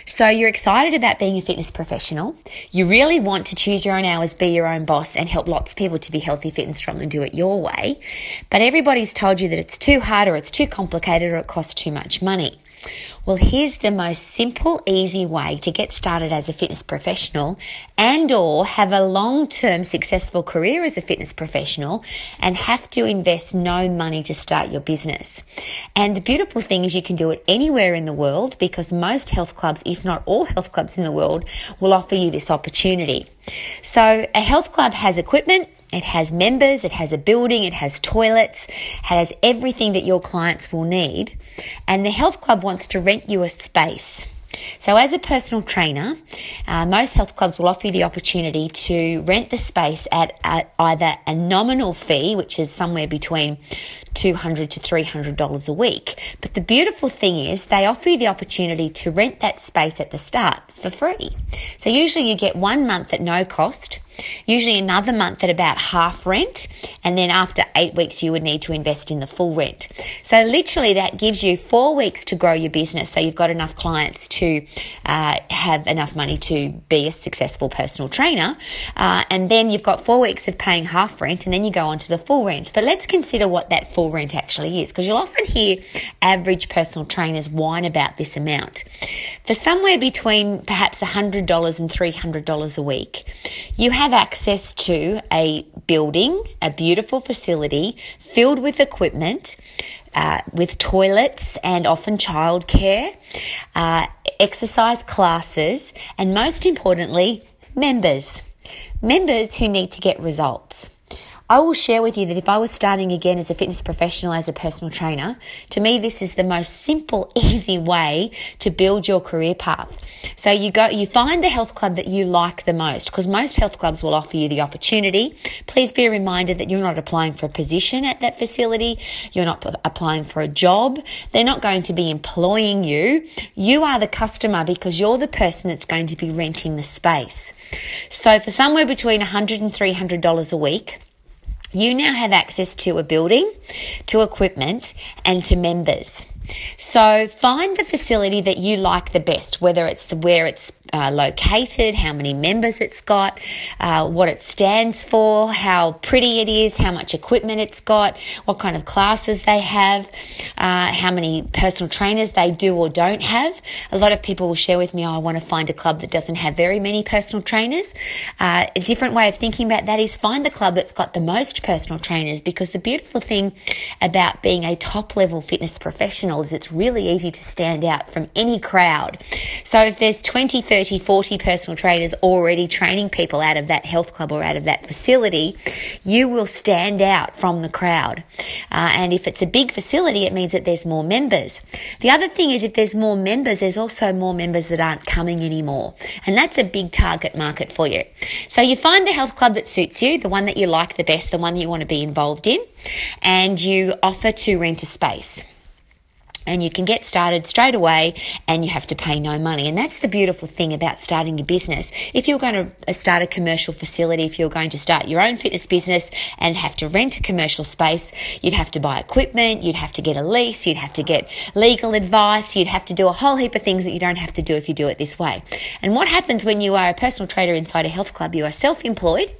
So you're excited about being a fitness professional. You really want to choose your own hours, be your own boss, and help lots of people to be healthy, fit and strong and do it your way. But everybody's told you that it's too hard or it's too complicated or it costs too much money. Well, here's the most simple, easy way to get started as a fitness professional and or have a long-term successful career as a fitness professional and have to invest no money to start your business. And the beautiful thing is you can do it anywhere in the world because most health clubs, if not all health clubs in the world, will offer you this opportunity. So a health club has equipment. It has members, it has a building, it has toilets, it has everything that your clients will need. And the health club wants to rent you a space. So as a personal trainer, most health clubs will offer you the opportunity to rent the space at either a nominal fee, which is somewhere between $200 to $300 a week. But the beautiful thing is they offer you the opportunity to rent that space at the start for free. So usually you get 1 month at no cost, usually another month at about half rent, and then after 8 weeks you would need to invest in the full rent. So literally that gives you 4 weeks to grow your business, so you've got enough clients to have enough money to be a successful personal trainer, and then you've got 4 weeks of paying half rent, and then you go on to the full rent. But let's consider what that full rent actually is, because you'll often hear average personal trainers whine about this amount. For somewhere between perhaps $100 and $300 a week, you have access to a building, a beautiful facility filled with equipment, with toilets and often childcare, exercise classes, and most importantly, members who need to get results. I will share with you that if I was starting again as a fitness professional, as a personal trainer, to me this is the most simple, easy way to build your career path. So you find the health club that you like the most, because most health clubs will offer you the opportunity. Please be reminded that you're not applying for a position at that facility. You're not applying for a job. They're not going to be employing you. You are the customer because you're the person that's going to be renting the space. So for somewhere between $100 and $300 a week, you now have access to a building, to equipment, and to members. So find the facility that you like the best, whether it's where it's located, how many members it's got, what it stands for, how pretty it is, how much equipment it's got, what kind of classes they have, how many personal trainers they do or don't have. A lot of people will share with me, I want to find a club that doesn't have very many personal trainers. A different way of thinking about that is find the club that's got the most personal trainers, because the beautiful thing about being a top-level fitness professional is it's really easy to stand out from any crowd. So if there's 20, 30, 40 personal trainers already training people out of that health club or out of that facility, you will stand out from the crowd. And if it's a big facility, it means that there's more members. The other thing is if there's more members, there's also more members that aren't coming anymore. And that's a big target market for you. So you find the health club that suits you, the one that you like the best, the one that you want to be involved in, and you offer to rent a space. And you can get started straight away and you have to pay no money. And that's the beautiful thing about starting your business. If you're going to start a commercial facility, if you're going to start your own fitness business and have to rent a commercial space, you'd have to buy equipment, you'd have to get a lease, you'd have to get legal advice, you'd have to do a whole heap of things that you don't have to do if you do it this way. And what happens when you are a personal trainer inside a health club? You are self-employed.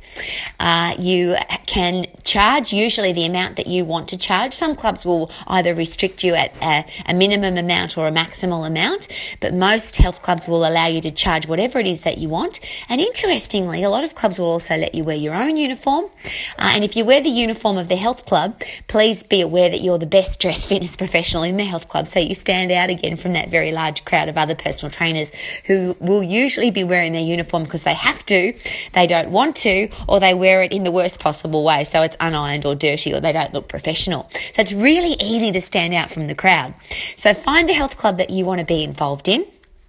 You can charge usually the amount that you want to charge. Some clubs will either restrict you at a minimum amount or a maximal amount, but most health clubs will allow you to charge whatever it is that you want. And interestingly, a lot of clubs will also let you wear your own uniform. And if you wear the uniform of the health club, please be aware that you're the best dressed fitness professional in the health club, so you stand out again from that very large crowd of other personal trainers who will usually be wearing their uniform because they have to, they don't want to, or they wear it in the worst possible way, so it's unironed or dirty or they don't look professional. So it's really easy to stand out from the crowd. So find a health club that you want to be involved in.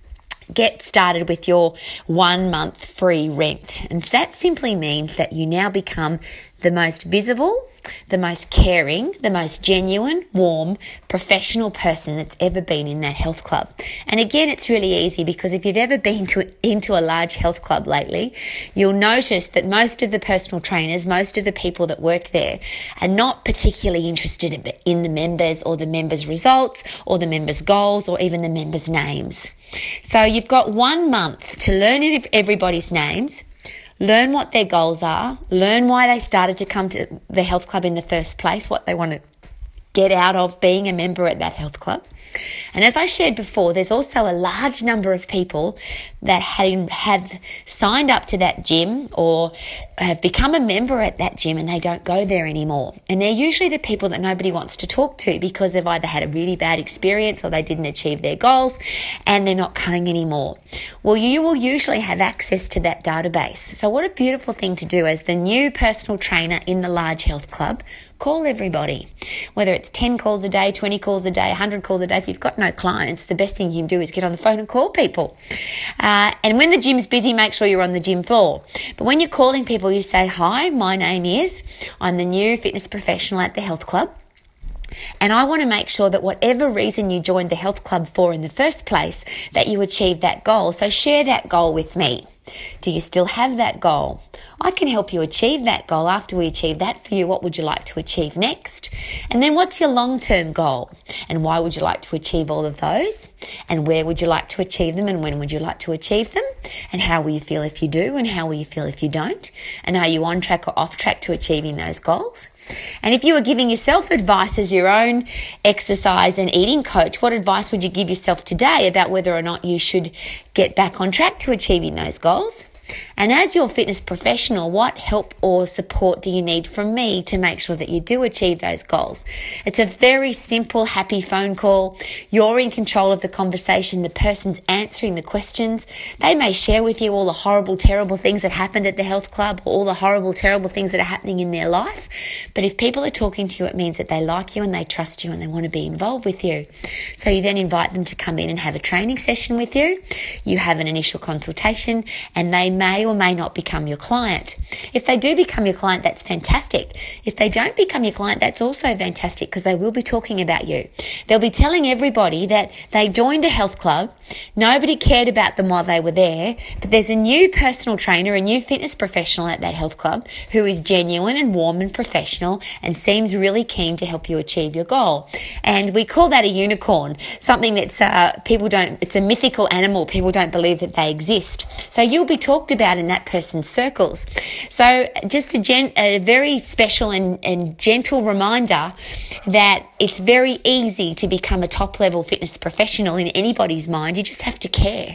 Get started with your 1 month free rent. And that simply means that you now become the most visible, the most caring, the most genuine, warm, professional person that's ever been in that health club. And again, it's really easy because if you've ever been into a large health club lately, you'll notice that most of the personal trainers, most of the people that work there are not particularly interested in the members or the members' results or the members' goals or even the members' names. So you've got 1 month to learn everybody's names, learn what their goals are, learn why they started to come to the health club in the first place, what they want to get out of being a member at that health club. And as I shared before, there's also a large number of people that have signed up to that gym or have become a member at that gym and they don't go there anymore. And they're usually the people that nobody wants to talk to because they've either had a really bad experience or they didn't achieve their goals and they're not coming anymore. Well, you will usually have access to that database. So what a beautiful thing to do as the new personal trainer in the large health club. Call everybody, whether it's 10 calls a day, 20 calls a day, 100 calls a day. If you've got no clients, the best thing you can do is get on the phone and call people. And when the gym's busy, make sure you're on the gym floor. But when you're calling people, you say, hi, my name is, I'm the new fitness professional at the health club. And I want to make sure that whatever reason you joined the health club for in the first place, that you achieve that goal. So share that goal with me. Do you still have that goal? I can help you achieve that goal. After we achieve that for you, what would you like to achieve next? And then what's your long-term goal? And why would you like to achieve all of those? And where would you like to achieve them? And when would you like to achieve them? And how will you feel if you do? And how will you feel if you don't? And are you on track or off track to achieving those goals? And if you were giving yourself advice as your own exercise and eating coach, what advice would you give yourself today about whether or not you should get back on track to achieving those goals? And as your fitness professional, what help or support do you need from me to make sure that you do achieve those goals? It's a very simple, happy phone call. You're in control of the conversation. The person's answering the questions. They may share with you all the horrible, terrible things that happened at the health club, or all the horrible, terrible things that are happening in their life. But if people are talking to you, it means that they like you and they trust you and they want to be involved with you. So you then invite them to come in and have a training session with you. You have an initial consultation and they may or may not become your client. If they do become your client, that's fantastic. If they don't become your client, that's also fantastic because they will be talking about you. They'll be telling everybody that they joined a health club, nobody cared about them while they were there, but there's a new personal trainer, a new fitness professional at that health club who is genuine and warm and professional and seems really keen to help you achieve your goal. And we call that a unicorn, something that's it's a mythical animal. People don't believe that they exist. So you'll be talked about in that person's circles. So just a very special and gentle reminder that it's very easy to become a top-level fitness professional in anybody's mind. You just have to care.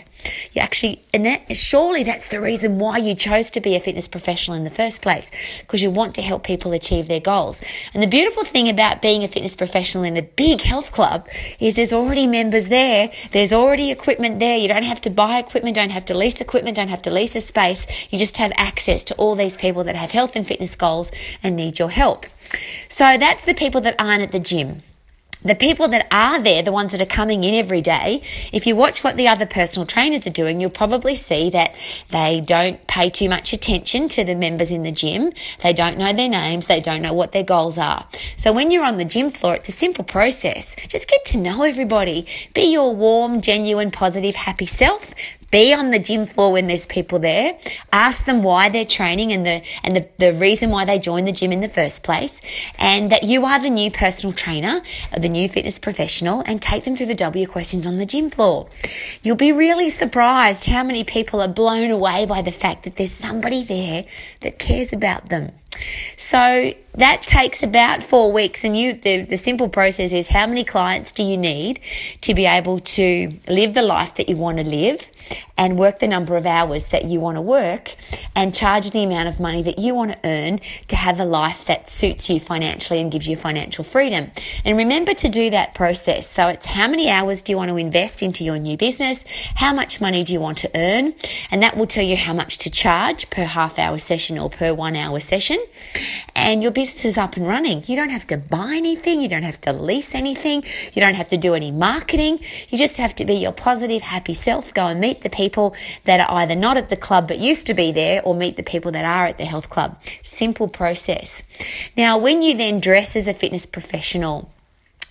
Surely that's the reason why you chose to be a fitness professional in the first place, because you want to help people achieve their goals. And the beautiful thing about being a fitness professional in a big health club is there's already members there. There's already equipment there. You don't have to buy equipment, don't have to lease equipment, don't have to lease a space. You just have access to all these people that have health and fitness goals and need your help. So that's the people that aren't at the gym. The people that are there, the ones that are coming in every day, if you watch what the other personal trainers are doing, you'll probably see that they don't pay too much attention to the members in the gym. They don't know their names. They don't know what their goals are. So when you're on the gym floor, it's a simple process. Just get to know everybody. Be your warm, genuine, positive, happy self. Be on the gym floor when there's people there. Ask them why they're training and the reason why they joined the gym in the first place, and that you are the new personal trainer, the new fitness professional, and take them through the W questions on the gym floor. You'll be really surprised how many people are blown away by the fact that there's somebody there that cares about them. So that takes about 4 weeks, and the simple process is, how many clients do you need to be able to live the life that you want to live and work the number of hours that you want to work and charge the amount of money that you want to earn to have a life that suits you financially and gives you financial freedom. And remember to do that process. So it's how many hours do you want to invest into your new business? How much money do you want to earn? And that will tell you how much to charge per half-hour session or per 1 hour session. And your business is up and running. You don't have to buy anything. You don't have to lease anything. You don't have to do any marketing. You just have to be your positive, happy self. Go and meet the people that are either not at the club but used to be there, or meet the people that are at the health club. Simple process. Now, when you then dress as a fitness professional,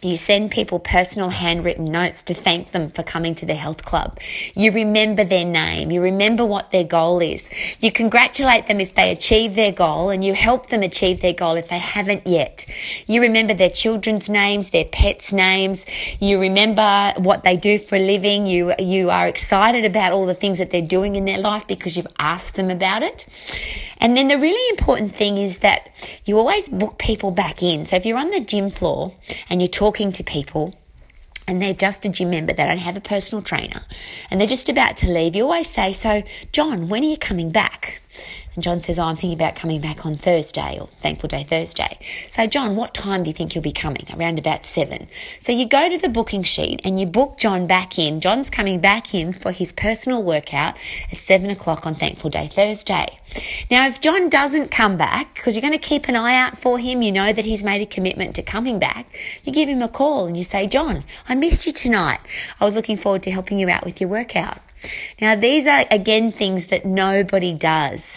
You send people personal handwritten notes to thank them for coming to the health club. You remember their name. You remember what their goal is. You congratulate them if they achieve their goal, and you help them achieve their goal if they haven't yet. You remember their children's names, their pets' names. You remember what they do for a living. You are excited about all the things that they're doing in their life because you've asked them about it. And then the really important thing is that you always book people back in. So if you're on the gym floor and you're talking to people and they're just a gym member, they don't have a personal trainer, and they're just about to leave, you always say, so John, when are you coming back? And John says, I'm thinking about coming back on Thursday, or Thankful Day Thursday. So John, what time do you think you'll be coming? Around about 7. So you go to the booking sheet and you book John back in. John's coming back in for his personal workout at 7 o'clock on Thankful Day Thursday. Now, if John doesn't come back, because you're going to keep an eye out for him, you know that he's made a commitment to coming back, you give him a call and you say, John, I missed you tonight. I was looking forward to helping you out with your workout. Now, these are, again, things that nobody does.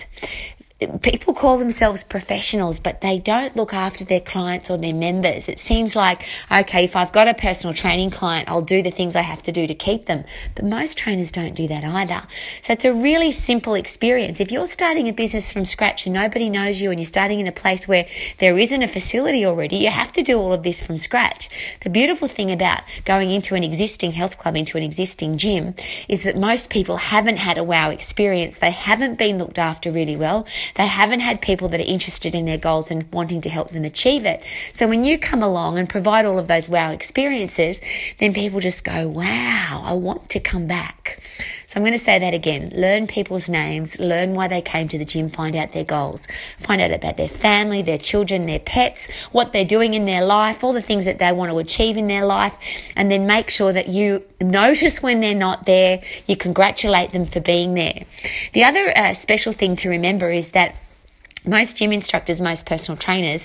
People call themselves professionals, but they don't look after their clients or their members. It seems like, okay, if I've got a personal training client, I'll do the things I have to do to keep them. But most trainers don't do that either. So it's a really simple experience. If you're starting a business from scratch and nobody knows you and you're starting in a place where there isn't a facility already, you have to do all of this from scratch. The beautiful thing about going into an existing health club, into an existing gym, is that most people haven't had a wow experience. They haven't been looked after really well. They haven't had people that are interested in their goals and wanting to help them achieve it. So when you come along and provide all of those wow experiences, then people just go, wow, I want to come back. So I'm going to say that again. Learn people's names, learn why they came to the gym, find out their goals, find out about their family, their children, their pets, what they're doing in their life, all the things that they want to achieve in their life, and then make sure that you notice when they're not there, you congratulate them for being there. The other special thing to remember is that most gym instructors, most personal trainers,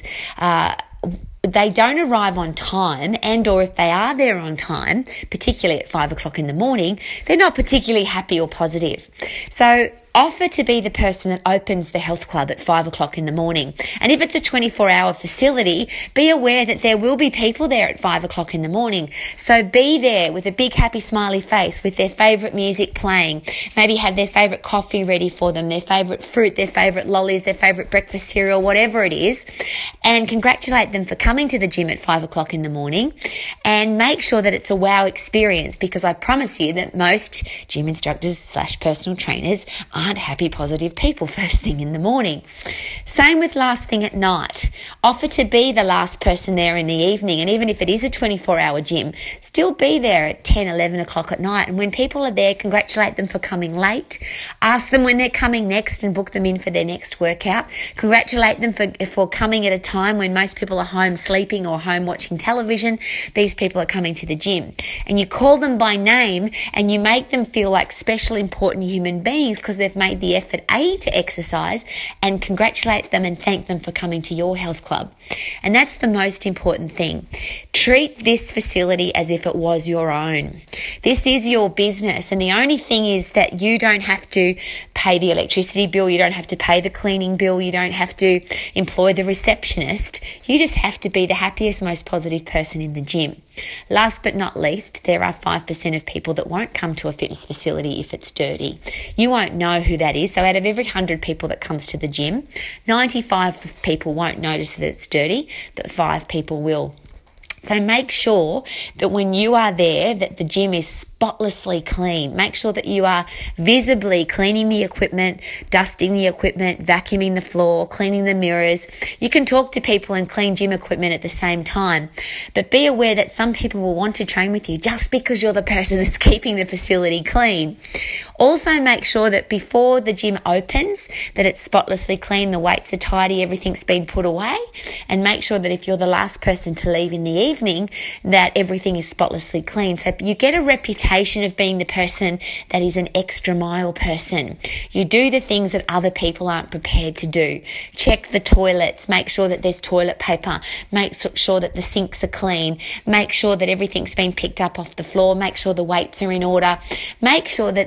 they don't arrive on time, and or if they are there on time, particularly at 5 o'clock in the morning, they're not particularly happy or positive. So offer to be the person that opens the health club at 5 o'clock in the morning. And if it's a 24-hour facility, be aware that there will be people there at 5 o'clock in the morning. So be there with a big happy smiley face, with their favourite music playing. Maybe have their favourite coffee ready for them, their favourite fruit, their favourite lollies, their favourite breakfast cereal, whatever it is. And congratulate them for coming to the gym at 5 o'clock in the morning. And make sure that it's a wow experience, because I promise you that most gym instructors / personal trainers aren't happy, positive people first thing in the morning. Same with last thing at night. Offer to be the last person there in the evening. And even if it is a 24-hour gym, still be there at 10, 11 o'clock at night. And when people are there, congratulate them for coming late. Ask them when they're coming next and book them in for their next workout. Congratulate them for coming at a time when most people are home sleeping or home watching television. These people are coming to the gym. And you call them by name and you make them feel like special, important human beings because they've made the effort to exercise, and congratulate them and thank them for coming to your health club. And that's the most important thing. Treat this facility as if it was your own. This is your business, and the only thing is that you don't have to pay the electricity bill, you don't have to pay the cleaning bill, you don't have to employ the receptionist. You just have to be the happiest, most positive person in the gym. Last but not least, there are 5% of people that won't come to a fitness facility if it's dirty. You won't know who that is. So out of every 100 people that comes to the gym, 95 people won't notice that it's dirty, but 5 people will. So make sure that when you are there, that the gym is spotlessly clean. Make sure that you are visibly cleaning the equipment, dusting the equipment, vacuuming the floor, cleaning the mirrors. You can talk to people and clean gym equipment at the same time, but be aware that some people will want to train with you just because you're the person that's keeping the facility clean. Also make sure that before the gym opens, that it's spotlessly clean, the weights are tidy, everything's been put away, and make sure that if you're the last person to leave in the evening, that everything is spotlessly clean. So you get a reputation of being the person that is an extra mile person. You do the things that other people aren't prepared to do. Check the toilets, make sure that there's toilet paper, make sure that the sinks are clean, make sure that everything's been picked up off the floor, make sure the weights are in order, make sure that this is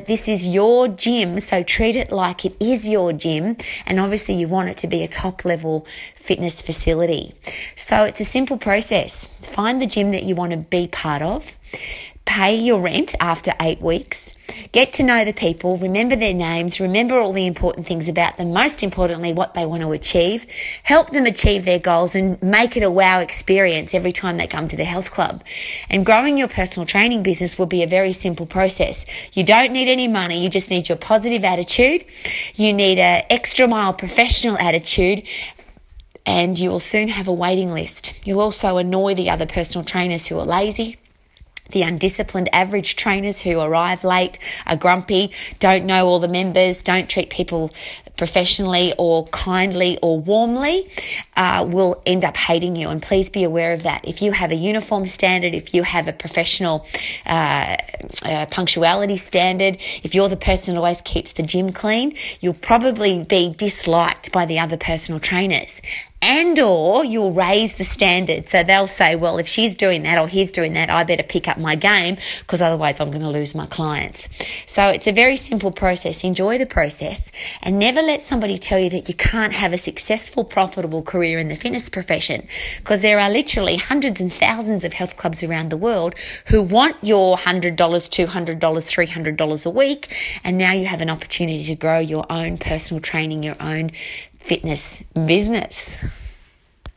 is your gym, so treat it like it is your gym. And obviously you want it to be a top level fitness facility. So it's a simple process. Find the gym that you want to be part of. Pay your rent after 8 weeks. Get to know the people, remember their names, remember all the important things about them, most importantly, what they want to achieve. Help them achieve their goals and make it a wow experience every time they come to the health club. And growing your personal training business will be a very simple process. You don't need any money, you just need your positive attitude. You need an extra mile professional attitude, and you will soon have a waiting list. You'll also annoy the other personal trainers who are lazy, the undisciplined average trainers who arrive late, are grumpy, don't know all the members, don't treat people professionally or kindly or warmly, will end up hating you. And please be aware of that. If you have a uniform standard, if you have a professional punctuality standard, if you're the person who always keeps the gym clean, you'll probably be disliked by the other personal trainers. And or you'll raise the standard. So they'll say, well, if she's doing that or he's doing that, I better pick up my game because otherwise I'm going to lose my clients. So it's a very simple process. Enjoy the process and never let somebody tell you that you can't have a successful, profitable career in the fitness profession, because there are literally hundreds and thousands of health clubs around the world who want your $100, $200, $300 a week. And now you have an opportunity to grow your own personal training, your own fitness business.